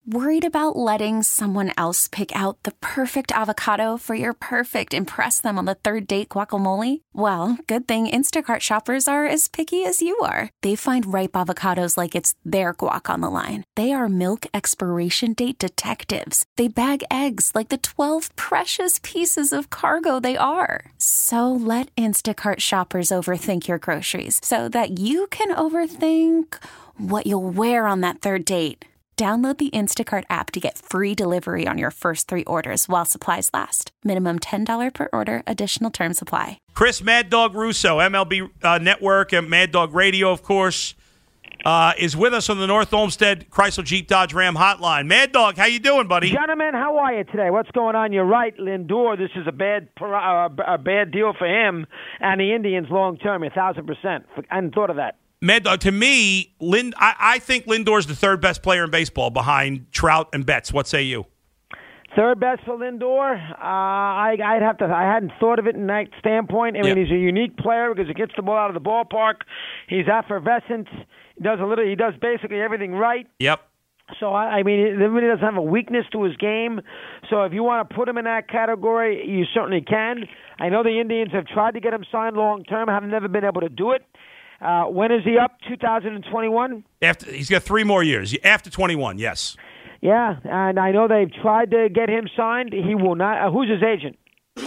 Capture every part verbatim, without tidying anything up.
Worried about letting someone else pick out the perfect avocado for your perfect impress them on the third date guacamole? Well, good thing Instacart shoppers are as picky as you are. They find ripe avocados like it's their guac on the line. They are milk expiration date detectives. They bag eggs like the twelve precious pieces of cargo they are. So let Instacart shoppers overthink your groceries so that you can overthink what you'll wear on that third date. Download the Instacart app to get free delivery on your first three orders while supplies last. Minimum ten dollars per order. Additional terms apply. Chris Mad Dog Russo, M L B uh, Network and Mad Dog Radio, of course, uh, is with us on the North Olmsted Chrysler Jeep Dodge Ram hotline. Mad Dog, how you doing, buddy? Gentlemen, how are you today? What's going on? You're right, Lindor. This is a bad uh, a bad deal for him and the Indians long term, a thousand percent. I hadn't thought of that. Mad Dog, to me, Lind, I, I think Lindor's the third best player in baseball behind Trout and Betts. What say you? Third best for Lindor? Uh, I, I'd have to. I hadn't thought of it in that standpoint. I mean, Yep. he's a unique player because he gets the ball out of the ballpark. He's effervescent. He does a little. He does basically everything right. Yep. So, I, I mean, he really doesn't have a weakness to his game. So if you want to put him in that category, you certainly can. I know the Indians have tried to get him signed long term, have never been able to do it. Uh, when is he up? two thousand twenty-one? After he's got three more years. After twenty-one, yes. Yeah, and I know they've tried to get him signed. He will not. Uh, who's his agent?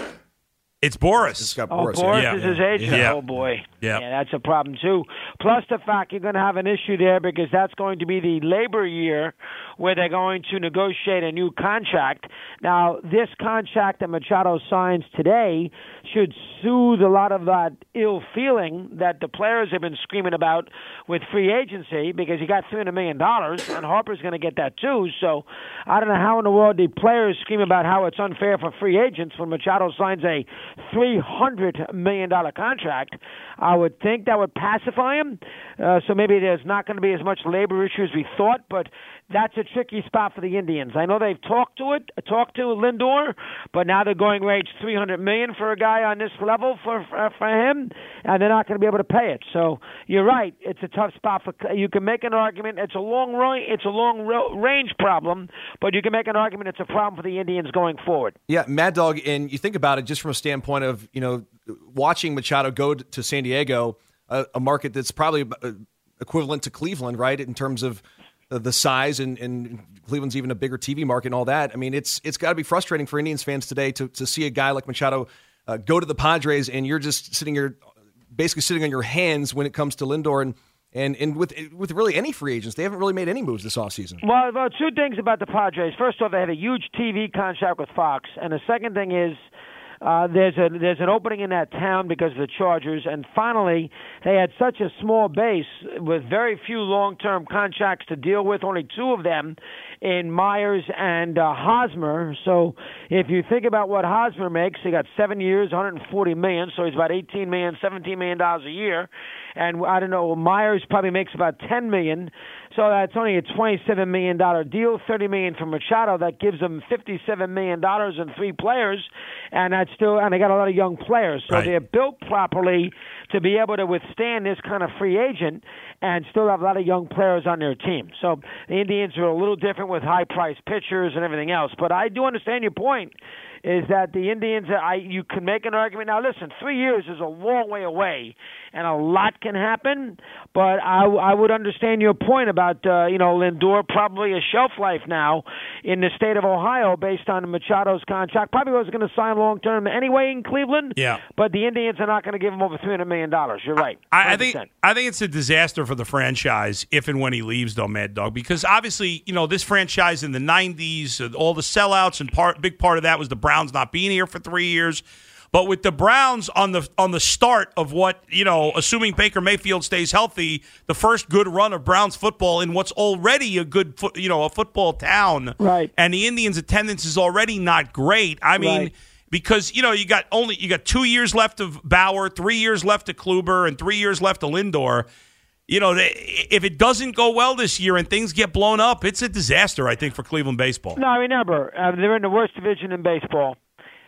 It's Boris. It's got Oh, Boris. Boris yeah. is his agent. Yeah. Oh, boy. Yeah. Yeah, that's a problem, too. Plus the fact you're going to have an issue there because that's going to be the labor year where they're going to negotiate a new contract. Now, this contract that Machado signs today should soothe a lot of that ill feeling that the players have been screaming about with free agency because he got three hundred million dollars, and Harper's going to get that, too. So I don't know how in the world the players scream about how it's unfair for free agents when Machado signs a three hundred million dollars contract. I would think that would pacify him. Uh, so maybe there's not going to be as much labor issue as we thought, but that's a tricky spot for the Indians. I know they've talked to it, talked to Lindor, but now they're going range three hundred million dollars for a guy on this level for for, for him, and they're not going to be able to pay it. So you're right; it's a tough spot for. You can make an argument. It's a long run. It's a long range problem, but you can make an argument. It's a problem for the Indians going forward. Yeah, Mad Dog, and you think about it just from a standpoint of, you know, watching Machado go to San Diego, a, a market that's probably equivalent to Cleveland, right, in terms of the size, and, and Cleveland's even a bigger T V market and all that. I mean, it's it's got to be frustrating for Indians fans today to, to see a guy like Machado uh, go to the Padres, and you're just sitting here, basically sitting on your hands when it comes to Lindor, and and, and with with really any free agents. They haven't really made any moves this offseason. Well, well, two things about the Padres. First off, they had a huge T V contract with Fox, and the second thing is Uh, there's a there's an opening in that town because of the Chargers, and finally they had such a small base with very few long-term contracts to deal with, only two of them in Myers and uh, Hosmer. So if you think about what Hosmer makes, he got seven years, one hundred forty million dollars, so he's about eighteen million dollars, seventeen million dollars a year, and I don't know, Myers probably makes about ten million dollars. So that's only a twenty-seven million dollars deal, thirty million dollars from Machado. That gives them fifty-seven million dollars in three players, and that's still, and they got a lot of young players. So right. they're built properly to be able to withstand this kind of free agent and still have a lot of young players on their team. So the Indians are a little different with high-priced pitchers and everything else. But I do understand your point, is that the Indians, I you can make an argument. Now, listen, three years is a long way away, and a lot can happen. But I, I would understand your point about, uh, you know, Lindor probably a shelf life now in the state of Ohio based on Machado's contract. Probably was going to sign long-term anyway in Cleveland. Yeah. But the Indians are not going to give him over three hundred million dollars. You're right. I, I think I think it's a disaster for the franchise if and when he leaves, though, Mad Dog, because obviously, you know, this franchise in the nineties, all the sellouts, and part big part of that was the Browns not being here for three years. But with the Browns on the on the start of what, you know, assuming Baker Mayfield stays healthy, the first good run of Browns football in what's already a good, fo- you know, a football town. Right. And the Indians' attendance is already not great. I mean, Right. because, you know, you got only you got two years left of Bauer, three years left of Kluber, and three years left of Lindor. You know, if it doesn't go well this year and things get blown up, it's a disaster, I think, for Cleveland baseball. No, remember, uh, they're in the worst division in baseball.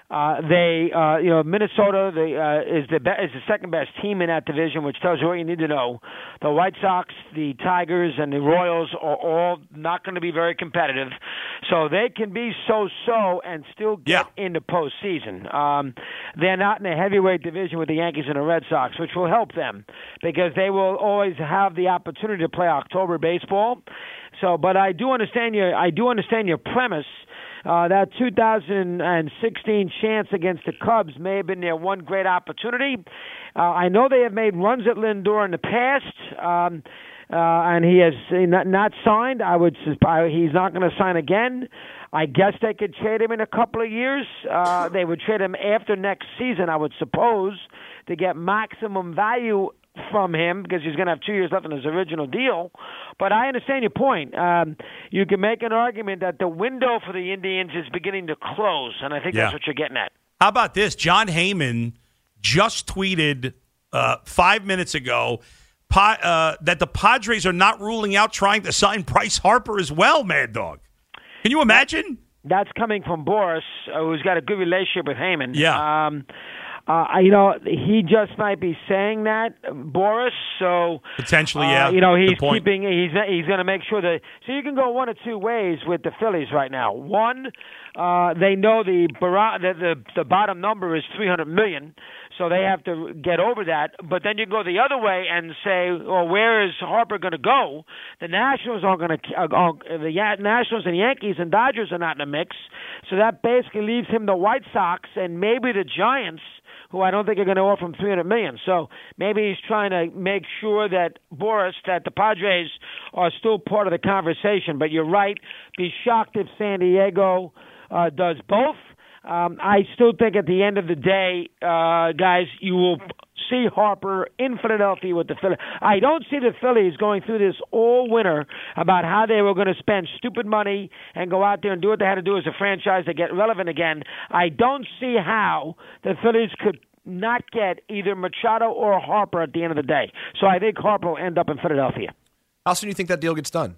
Uh, they, uh, you know, Minnesota the, uh, is the be- is the second best team in that division, which tells you what you need to know. The White Sox, the Tigers, and the Royals are all not going to be very competitive, so they can be so-so and still get yeah. into postseason. Um, they're not in a heavyweight division with the Yankees and the Red Sox, which will help them because they will always have the opportunity to play October baseball. So, but I do understand your I do understand your premise. Uh, that two thousand sixteen chance against the Cubs may have been their one great opportunity. Uh, I know they have made runs at Lindor in the past, um, uh, and he has not, not signed. I would he's not going to sign again. I guess they could trade him in a couple of years. Uh, they would trade him after next season, I would suppose, to get maximum value from him because he's going to have two years left on his original deal. But I understand your point. Um, you can make an argument that the window for the Indians is beginning to close, and I think yeah. that's what you're getting at. How about this? John Heyman just tweeted uh, five minutes ago pa- uh, that the Padres are not ruling out trying to sign Bryce Harper as well, Mad Dog. Can you imagine? That's coming from Boris, uh, who's got a good relationship with Heyman. Yeah. Um, Uh, you know, he just might be saying that, Boris. So potentially, uh, yeah. You know, he's Good point. keeping. He's he's going to make sure that. So you can go one of two ways with the Phillies right now. One, uh, they know the, the the the bottom number is three hundred million, so they have to get over that. But then you can go the other way and say, well, where is Harper going to go? The Nationals aren't going to. Uh, the Nationals and Yankees and Dodgers are not in the mix, so that basically leaves him the White Sox and maybe the Giants, who I don't think are going to offer him three hundred million dollars. So maybe he's trying to make sure that Boris, that the Padres are still part of the conversation. But you're right. Be shocked if San Diego uh, does both. Um, I still think at the end of the day, uh, guys, you will see Harper in Philadelphia with the Phillies. I don't see the Phillies going through this all winter about how they were going to spend stupid money and go out there and do what they had to do as a franchise to get relevant again. I don't see how the Phillies could not get either Machado or Harper at the end of the day. So I think Harper will end up in Philadelphia. How soon do you think that deal gets done?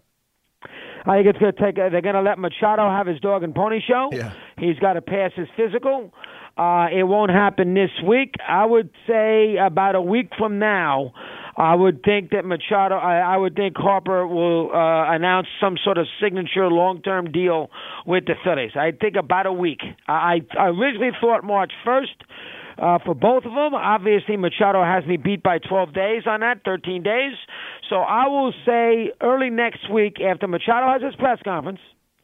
I think it's going to take. Uh, they're going to let Machado have his dog and pony show. Yeah. He's got to pass his physical. Uh, it won't happen this week. I would say about a week from now, I would think that Machado. I, I would think Harper will uh, announce some sort of signature long-term deal with the Phillies. I think about a week. I, I originally thought March first. Uh, for both of them, obviously Machado has me beat by twelve days on that, thirteen days. So I will say early next week after Machado has his press conference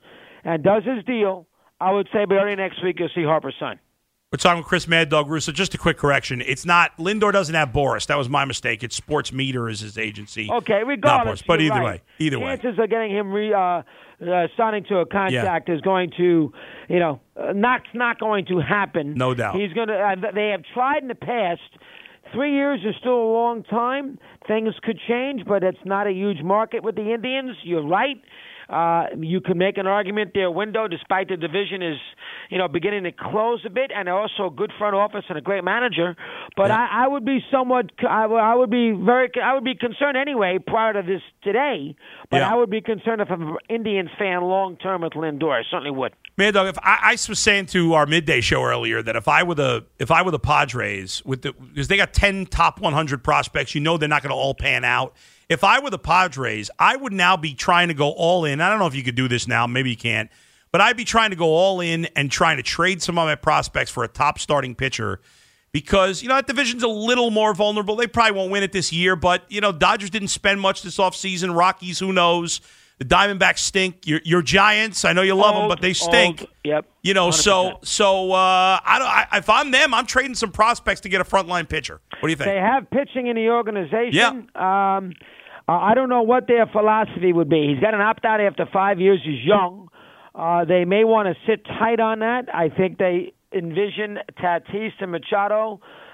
and does his deal, I would say by early next week you'll see Harper sign. We're talking with Chris Mad Dog Russo. Just a quick correction. It's not, Lindor doesn't have Boris. That was my mistake. It's Sports Meter is his agency. Okay, regardless. Boris, but either right. way, either way. Chances of getting him re, uh, uh, signing to a contract yeah. is going to, you know, uh, not not going to happen. No doubt. He's going to. Uh, they have tried in the past. Three years is still a long time. Things could change, but it's not a huge market with the Indians. You're right. Uh, you can make an argument their window, despite the division is, you know, beginning to close a bit, and they're also a good front office and a great manager. But yeah. I, I would be somewhat, I, I would be very, I would be concerned anyway prior to this today. But yeah. I would be concerned if I'm an Indians fan long term with Lindor. I certainly would. Mad Dog, if I, I was saying to our midday show earlier that if I were the if I were the Padres with the because they got ten top one hundred prospects, you know they're not going to all pan out. If I were the Padres, I would now be trying to go all in. I don't know if you could do this now. Maybe you can't. But I'd be trying to go all in and trying to trade some of my prospects for a top starting pitcher because, you know, that division's a little more vulnerable. They probably won't win it this year, but, you know, Dodgers didn't spend much this offseason. Rockies, who knows? The Diamondbacks stink. Your, your Giants, I know you love old, them, but they stink. Old. Yep. You know, one hundred percent. so so uh, I don't. I, if I'm them, I'm trading some prospects to get a frontline pitcher. What do you think? They have pitching in the organization. Yeah. Um, I don't know what their philosophy would be. He's got an opt-out after five years. He's young. Uh, they may want to sit tight on that. I think they envision Tatis and Machado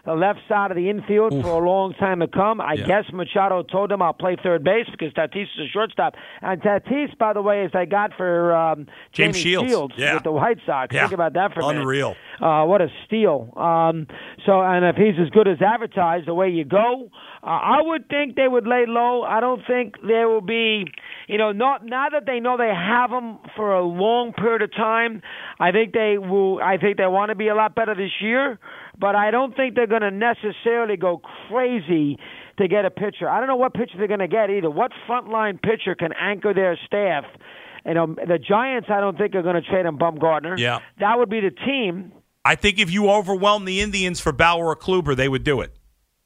the left side of the infield Oof. for a long time to come. I yeah. guess Machado told him I'll play third base because Tatis is a shortstop. And Tatis, by the way, as they got for um, James Jamie Shields, Shields yeah. with the White Sox. Yeah. Think about that for a minute. Unreal. Uh, what a steal. Um, so, and if he's as good as advertised, the way you go, uh, I would think they would lay low. I don't think there will be, you know, not now that they know they have him for a long period of time. I think they will. I think they want to be a lot better this year, but I don't think they're going to necessarily go crazy to get a pitcher. I don't know what pitcher they're going to get either. What frontline pitcher can anchor their staff? You know, the Giants, I don't think are going to trade him Bumgarner. Yeah, that would be the team. I think if you overwhelm the Indians for Bauer or Kluber, they would do it.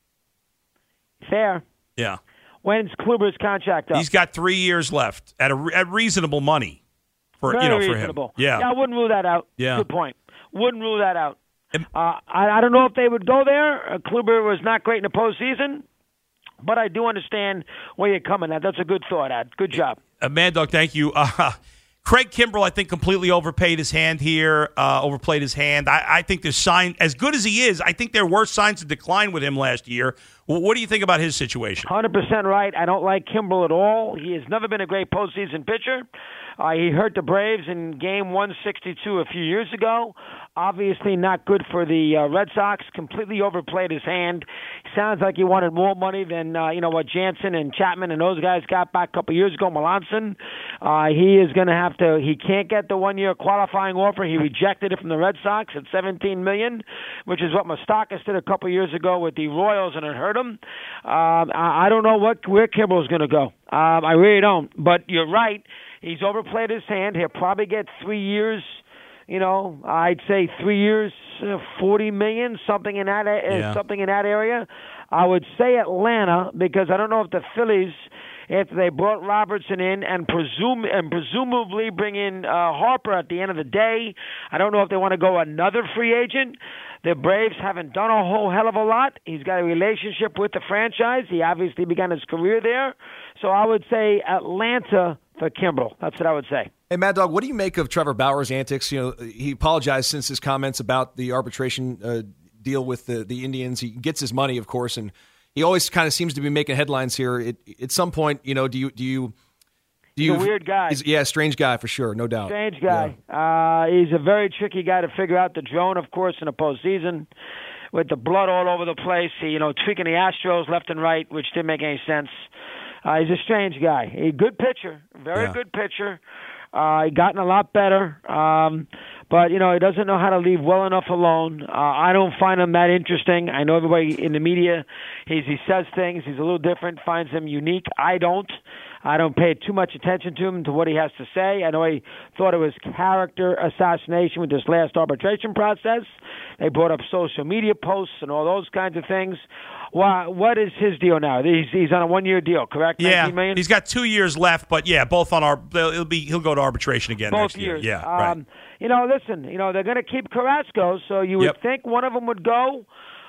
Fair. Yeah. When's Kluber's contract up? He's got three years left at a at reasonable money for Very you know reasonable. for him. Yeah. yeah, I wouldn't rule that out. Yeah. Good point. Wouldn't rule that out. Uh, I, I don't know if they would go there. Uh, Kluber was not great in the postseason, but I do understand where you're coming at. That's a good thought, Ad. Good job. Uh, Mad Dog, thank you. Uh, Craig Kimbrell, I think, completely overpaid his hand here, uh, overplayed his hand. I, I think there's sign, as good as he is, I think there were signs of decline with him last year. W- what do you think about his situation? one hundred percent right. I don't like Kimbrell at all. He has never been a great postseason pitcher. Uh, he hurt the Braves in game one sixty-two a few years ago. Obviously not good for the uh, Red Sox. Completely overplayed his hand. Sounds like he wanted more money than uh, you know what Jansen and Chapman and those guys got back a couple years ago. Melanson. Uh, he is going to have to. He can't get the one-year qualifying offer. He rejected it from the Red Sox at seventeen million dollars, which is what Moustakas did a couple years ago with the Royals, and it hurt him. Um, I, I don't know what where Kimbrell's going to go. Um, I really don't. But you're right. He's overplayed his hand. He'll probably get three years. You know, I'd say three years, uh, forty million, something in that, uh, yeah. something in that area. I would say Atlanta because I don't know if the Phillies, after they brought Robertson in and presume and presumably bring in uh, Harper at the end of the day, I don't know if they want to go another free agent. The Braves haven't done a whole hell of a lot. He's got a relationship with the franchise. He obviously began his career there. So I would say Atlanta for Kimbrell. That's what I would say. Hey, Mad Dog, what do you make of Trevor Bauer's antics? You know, he apologized since his comments about the arbitration uh, deal with the, the Indians. He gets his money, of course, and he always kind of seems to be making headlines here. It, at some point, you know, do you do you do you? He's a weird guy. He's, yeah, strange guy for sure, no doubt. Strange guy. Yeah. Uh, he's a very tricky guy to figure out. The drone, of course, in the postseason, with the blood all over the place. He, you know, tweaking the Astros left and right, which didn't make any sense. Uh, he's a strange guy. A good pitcher, very yeah. good pitcher. Uh, he gotten a lot better, um, but you know he doesn't know how to leave well enough alone. Uh, I don't find him that interesting. I know everybody in the media, he's, he says things. He's a little different, finds them unique. I don't. I don't pay too much attention to him, to what he has to say. I know he thought it was character assassination with this last arbitration process. They brought up social media posts and all those kinds of things. Well, what is his deal now? He's he's on a one-year deal, correct? Yeah, nineteen million? He's got two years left, but yeah, both on our. It'll be he'll go to arbitration again Both next years. year. Yeah, um, right. You know, listen. You know they're going to keep Carrasco, so you would Yep. think one of them would go.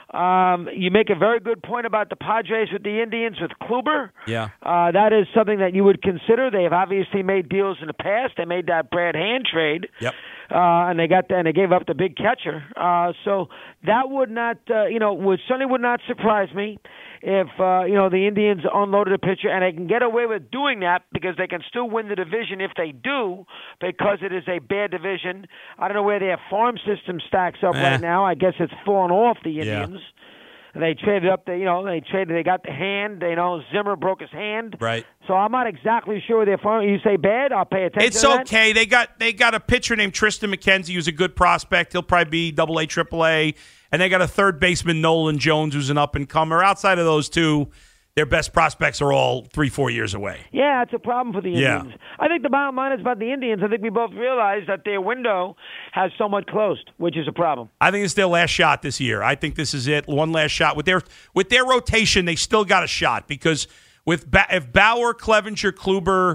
Um, you make a very good point about the Padres with the Indians with Kluber. Yeah. Uh, that is something that you would consider. They have obviously made deals in the past. They made that Brad Hand trade. Yep. Uh, and they got the, and they gave up the big catcher. Uh, so that would not, uh, you know, would certainly would not surprise me if uh, you know the Indians unloaded a pitcher, and they can get away with doing that because they can still win the division if they do, because it is a bad division. I don't know where their farm system stacks up Eh. right now. I guess it's fallen off the Yeah. Indians. They traded up the, you know, they traded. They got the hand. You know, Zimmer broke his hand. Right. So I'm not exactly sure where their farm. You say bad? I'll pay attention. It's to that. okay. They got they got a pitcher named Tristan McKenzie who's a good prospect. He'll probably be double A, triple A. And they got a third baseman, Nolan Jones, who's an up-and-comer. Outside of those two, their best prospects are all three, four years away. Yeah, it's a problem for the Yeah. Indians. I think the bottom line is about the Indians. I think we both realize that their window has somewhat closed, which is a problem. I think it's their last shot this year. I think this is it. One last shot. With their with their rotation, they still got a shot because with ba- if Bauer, Clevenger, Kluber,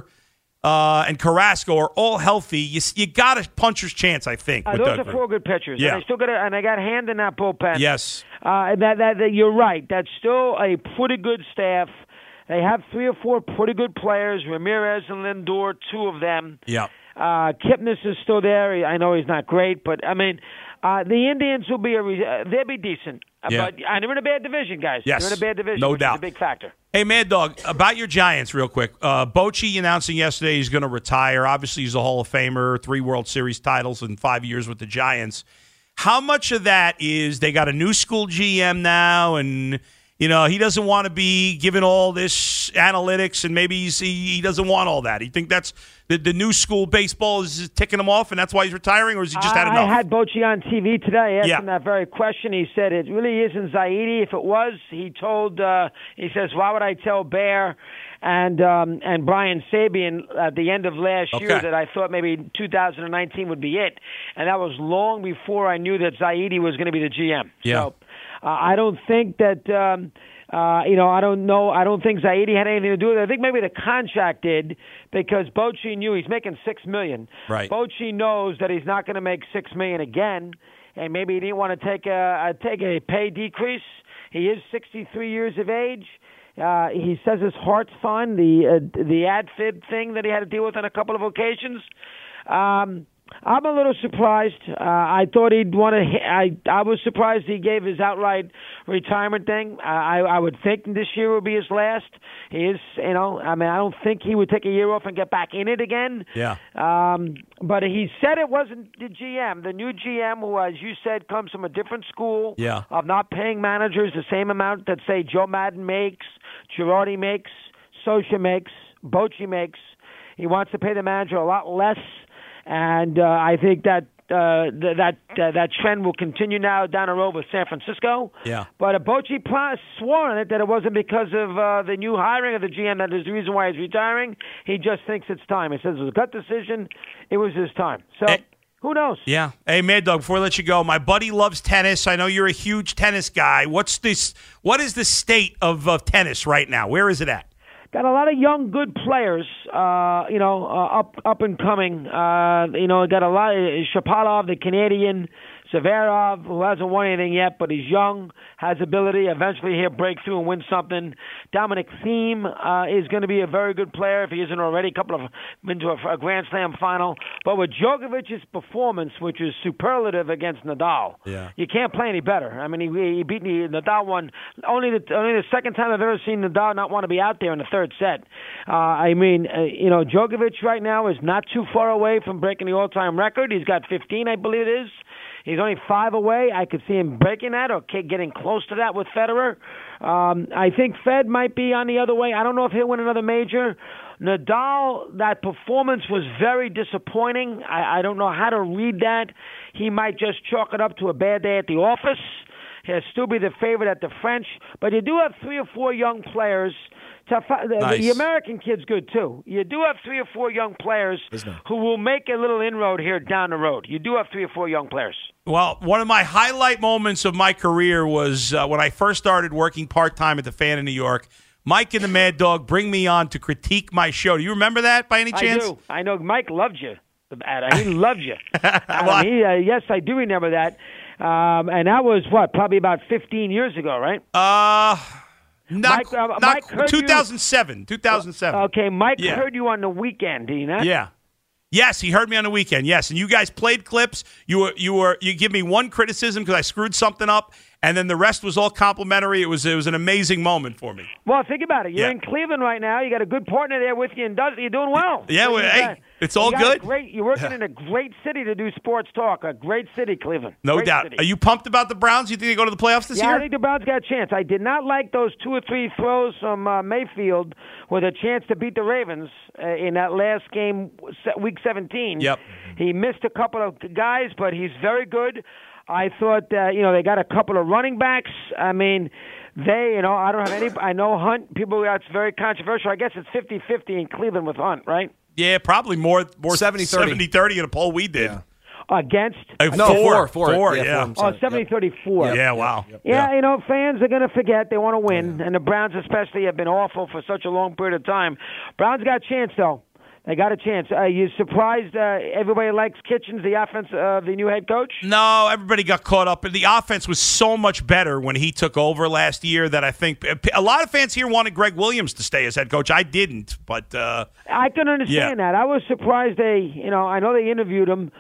uh, and Carrasco are all healthy, you you got a puncher's chance, I think. Uh, with those that are group. four good pitchers. Yeah. And they still got a, and they got Hand in that bullpen. Yes. Uh, and that, that, that you're right. That's still a pretty good staff. They have three or four pretty good players. Ramirez and Lindor, two of them. Yeah. Uh, Kipnis is still there. I know he's not great, but I mean, Uh, the Indians will be a re- uh, they'll be decent, uh, Yeah. but and they're in a bad division, guys. Yes, they're in a bad division, no which doubt. is a big factor. Hey, Mad Dog, about your Giants, real quick. Uh, Bochy announcing yesterday he's going to retire. Obviously, he's a Hall of Famer, three World Series titles in five years with the Giants. How much of that is they got a new school G M now, and you know he doesn't want to be given all this analytics, and maybe he's, he he doesn't want all that. You think that's the, the new school baseball is ticking him off, and that's why he's retiring, or has he just had I, enough? I had Bochy on T V today. I asked Yeah. him that very question. He said it really isn't Zaidi. If it was, he told. Uh, he says, "Why would I tell Bear and um, and Brian Sabian at the end of last Okay. year that I thought maybe two thousand nineteen would be it?" And that was long before I knew that Zaidi was going to be the G M. Yeah. So uh, I don't think that. Um, Uh, you know, I don't know. I don't think Zaidi had anything to do with it. I think maybe the contract did because Bochy knew he's making six million. Right. Bochy knows that he's not going to make six million again, and maybe he didn't want to take a, a take a pay decrease. He is sixty-three years of age. Uh, he says his heart's fine. The uh, the ad fib thing that he had to deal with on a couple of occasions. Um, I'm a little surprised. Uh, I thought he'd want to. I I was surprised he gave his outright retirement thing. I I would think this year will be his last. He is, you know. I mean, I don't think he would take a year off and get back in it again. Yeah. Um, but he said it wasn't the G M. The new G M, who, as you said, comes from a different school Yeah. of not paying managers the same amount that, say, Joe Madden makes, Girardi makes, Socha makes, Bochy makes. He wants to pay the manager a lot less. And uh, I think that uh, th- that uh, that trend will continue now down the road with San Francisco. Yeah. But uh, Bochy pro- swore on it that it wasn't because of uh, the new hiring of the G M that is the reason why he's retiring. He just thinks it's time. He says it was a gut decision. It was his time. So Eh. who knows? Yeah. Hey, Mad Dog, before I let you go, my buddy loves tennis. I know you're a huge tennis guy. What's this? What is the state of, of tennis right now? Where is it at? Got a lot of young, good players, uh, you know, uh, up up and coming. Uh, you know, got a lot of Shapovalov, the Canadian, Zverev, who hasn't won anything yet, but he's young, has ability. Eventually he'll break through and win something. Dominic Thiem uh, is going to be a very good player if he isn't already. A couple of been to a, a Grand Slam final. But with Djokovic's performance, which is superlative against Nadal, Yeah. you can't play any better. I mean, he, he beat me. Nadal won only the only the second time I've ever seen Nadal not want to be out there in the third set. Uh, I mean, uh, you know, Djokovic right now is not too far away from breaking the all-time record. He's got fifteen, I believe it is. He's only five away. I could see him breaking that or getting close to that with Federer. Um, I think Fed might be on the other way. I don't know if he'll win another major. Nadal, that performance was very disappointing. I, I don't know how to read that. He might just chalk it up to a bad day at the office. He'll still be the favorite at the French. But you do have three or four young players. To, the, Nice. the American kid's good, too. You do have three or four young players who will make a little inroad here down the road. You do have three or four young players. Well, one of my highlight moments of my career was uh, when I first started working part-time at the Fan in New York. Mike and the Mad Dog bring me on to critique my show. Do you remember that by any chance? I do. I know Mike loved you. He loved you. um, he, uh, yes, I do remember that. Um, and that was, what, probably about fifteen years ago, right? Uh, not, Mike, uh, not Mike heard two thousand seven. two thousand seven. Okay, Mike Yeah. heard you on the weekend, do you not? Yeah. Yes, he heard me on the weekend. Yes, and you guys played clips. You were you were you give me one criticism because I screwed something up, and then the rest was all complimentary. It was it was an amazing moment for me. Well, think about it. You're Yeah. in Cleveland right now. You got a good partner there with you, and does you're doing well. Yeah, So well, you hey, got- it's all you got a good. Great, you're working in a great city to do sports talk. A great city, Cleveland. No Great doubt. city. Are you pumped about the Browns? You think they go to the playoffs this Yeah, year? I think the Browns got a chance. I did not like those two or three throws from uh, Mayfield with a chance to beat the Ravens uh, in that last game, se- week seventeen. Yep. He missed a couple of guys, but he's very good. I thought, uh, you know, they got a couple of running backs. I mean, they, you know, I don't have any. I know Hunt. People, that's very controversial. I guess it's fifty-fifty in Cleveland with Hunt, right? Yeah, probably more more seventy thirty. seventy thirty in a poll we did. Yeah. Against? Uh, No, four, four, four, four, yeah, yeah. four. Oh, seventy thirty-four. Yeah, wow. Yeah, you know, fans are going to forget. They want to win, and the Browns especially have been awful for such a long period of time. Browns got a chance, though. They got a chance. Are you surprised uh, everybody likes Kitchens, the offense, uh, the new head coach? No, everybody got caught up. The offense was so much better when he took over last year that I think a lot of fans here wanted Greg Williams to stay as head coach. I didn't, but uh, I can understand Yeah. that. I was surprised they, you know, I know they interviewed him.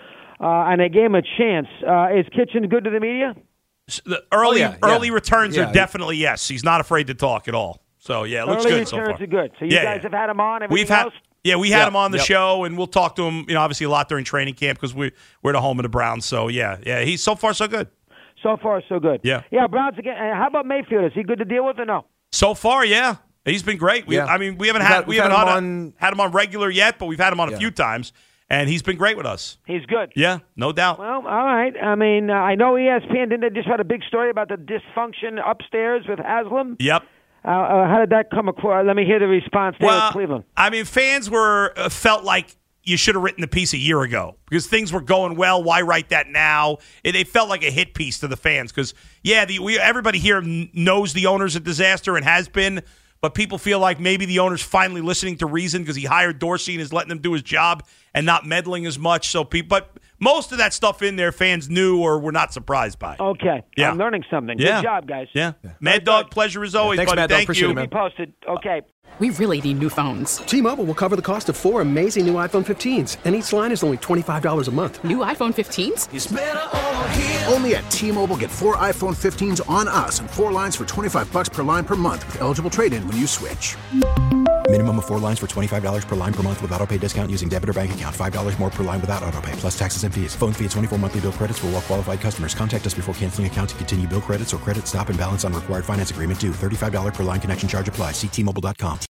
uh, and they gave him a chance. Uh, is Kitchens good to the media? The early oh, yeah, early yeah. returns yeah, are definitely yes. He's not afraid to talk at all. So yeah, it looks early good so far. returns are good. So you yeah, guys yeah. have had him on. We've had. Else? Yeah, we had Yep, him on the yep. show, and we'll talk to him, you know, obviously a lot during training camp because we, we're the home of the Browns. So, yeah, yeah, he's so far so good. So far, so good. Yeah. Yeah, Browns again. Uh, how about Mayfield? Is he good to deal with or no? So far, yeah. He's been great. We, Yeah. I mean, we haven't We've had, had- we we've haven't had had, him a- on- had him on regular yet, but we've had him on a Yeah. few times, and he's been great with us. He's good. Yeah, no doubt. Well, all right. I mean, uh, I know E S P N didn't they just had a big story about the dysfunction upstairs with Haslam. Yep. Uh, uh, how did that come across? Let me hear the response there Well, with Cleveland. I mean, fans were uh, felt like you should have written the piece a year ago because things were going well. Why write that now? It, it felt like a hit piece to the fans because, yeah, the, we, everybody here n- knows the owner's a disaster and has been, but people feel like maybe the owner's finally listening to reason because he hired Dorsey and is letting him do his job and not meddling as much. So people, but most of that stuff in there, fans knew or were not surprised by. Okay. Yeah. I'm learning something. Yeah. Good job, guys. Yeah. yeah. Mad Dog, pleasure as always, thanks, buddy. Mad Dog. Thank Appreciate you. it, man. Be posted. Okay. We really need new phones. T-Mobile will cover the cost of four amazing new iPhone fifteens, and each line is only twenty-five dollars a month. New iPhone fifteens? It's better over here. Only at T-Mobile, get four iPhone fifteens on us and four lines for twenty-five bucks per line per month with eligible trade-in when you switch. Minimum of four lines for twenty-five dollars per line per month with autopay discount using debit or bank account. five dollars more per line without autopay, plus taxes and fees. Phone fee at twenty-four monthly bill credits for well-qualified customers. Contact us before canceling account to continue bill credits or credit stop and balance on required finance agreement due. thirty-five dollars per line connection charge applies. See T Mobile dot com.